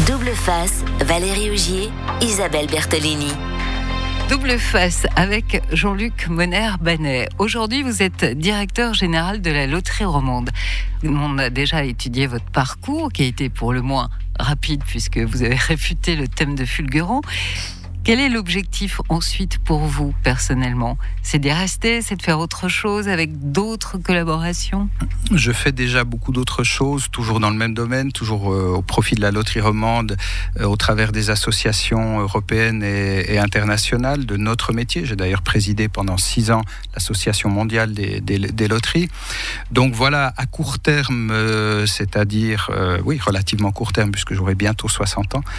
Double face, Valérie Augier, Isabelle Bertolini. Double face avec Jean-Luc Monner-Banet. Aujourd'hui, vous êtes directeur général de la Loterie Romande. On a déjà étudié votre parcours, qui a été pour le moins rapide, puisque vous avez réfuté le thème de Fulgueron. Quel est l'objectif ensuite pour vous, personnellement ? C'est d'y rester, c'est de faire autre chose avec d'autres collaborations ? Je fais déjà beaucoup d'autres choses, toujours dans le même domaine, toujours au profit de la Loterie Romande, au travers des associations européennes et internationales de notre métier. J'ai d'ailleurs présidé pendant 6 ans l'Association mondiale des loteries. Donc voilà, à court terme, c'est-à-dire, relativement court terme, puisque j'aurai bientôt 60 ans,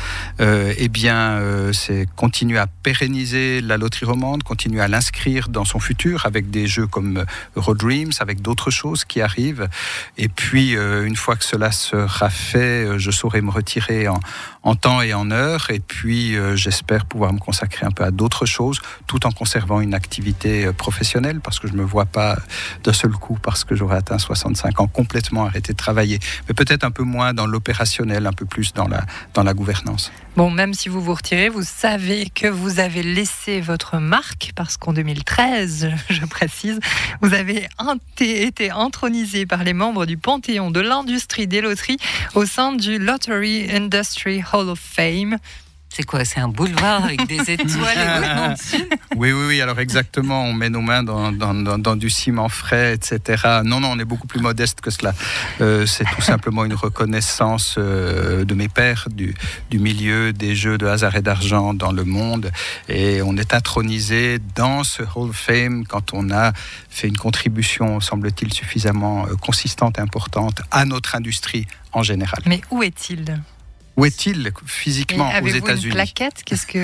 c'est continuer à pérenniser la Loterie Romande, continuer à l'inscrire dans son futur avec des jeux comme Eurodreams, avec d'autres choses qui arrivent. Et puis, une fois que cela sera fait, je saurai me retirer en temps et en heure. Et puis, j'espère pouvoir me consacrer un peu à d'autres choses, tout en conservant une activité professionnelle, parce que je ne me vois pas d'un seul coup, parce que j'aurai atteint 65 ans, complètement arrêté de travailler. Mais peut-être un peu moins dans l'opérationnel, un peu plus dans la gouvernance. Bon, même si vous vous retirez, vous savez que vous avez laissé votre marque, parce qu'en 2013, je précise, vous avez été intronisé par les membres du Panthéon de l'industrie des loteries au sein du Lottery Industry Hall of Fame. C'est quoi ? C'est un boulevard avec des étoiles et votre nom dessus ? Oui, alors exactement, on met nos mains dans du ciment frais, etc. Non, on est beaucoup plus modeste que cela. C'est tout simplement une reconnaissance de mes pairs du milieu des jeux de hasard et d'argent dans le monde. Et on est intronisé dans ce Hall of Fame quand on a fait une contribution, semble-t-il, suffisamment consistante et importante à notre industrie en général. Mais où est-il ? Où est-il physiquement aux États-Unis ? Avez-vous une plaquette ?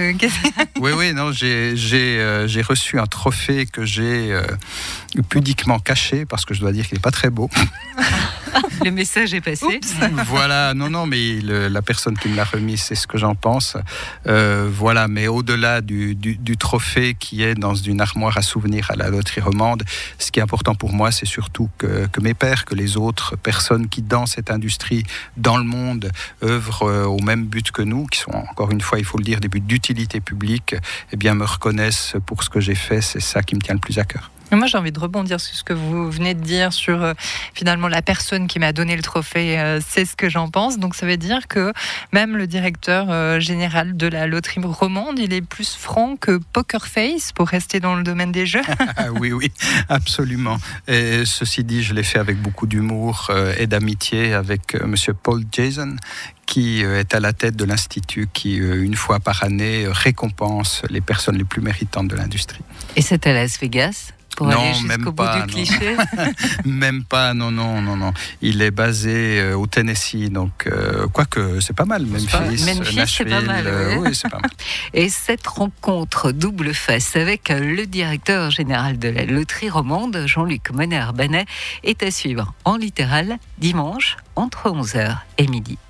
Oui, non, j'ai reçu un trophée que j'ai pudiquement caché, parce que je dois dire qu'il n'est pas très beau. Le message est passé. Oups. Voilà, non, mais la personne qui me l'a remis, c'est ce que j'en pense. Voilà, mais au-delà du trophée qui est dans une armoire à souvenirs à la Loterie Romande, ce qui est important pour moi, c'est surtout que mes pairs, que les autres personnes qui, dans cette industrie, dans le monde, œuvrent au même but que nous, qui sont, encore une fois, il faut le dire, des buts d'utilité publique, me reconnaissent pour ce que j'ai fait. C'est ça qui me tient le plus à cœur. Moi, j'ai envie de rebondir sur ce que vous venez de dire sur finalement la personne qui m'a donné le trophée, c'est ce que j'en pense. Donc ça veut dire que même le directeur général de la Loterie Romande, il est plus franc que Poker Face, pour rester dans le domaine des jeux. Oui, absolument. Et ceci dit, je l'ai fait avec beaucoup d'humour et d'amitié avec monsieur Paul Jason, qui est à la tête de l'Institut qui, une fois par année, récompense les personnes les plus méritantes de l'industrie. Et c'est à Las Vegas ? Pour aller jusqu'au bout du cliché. Même pas, non. Il est basé au Tennessee, donc quoique c'est pas mal. Memphis, Nashville, c'est pas mal. Oui, c'est pas mal. Et cette rencontre double face avec le directeur général de la Loterie Romande, Jean-Luc Monner-Banet, est à suivre en littéral dimanche entre 11h et midi.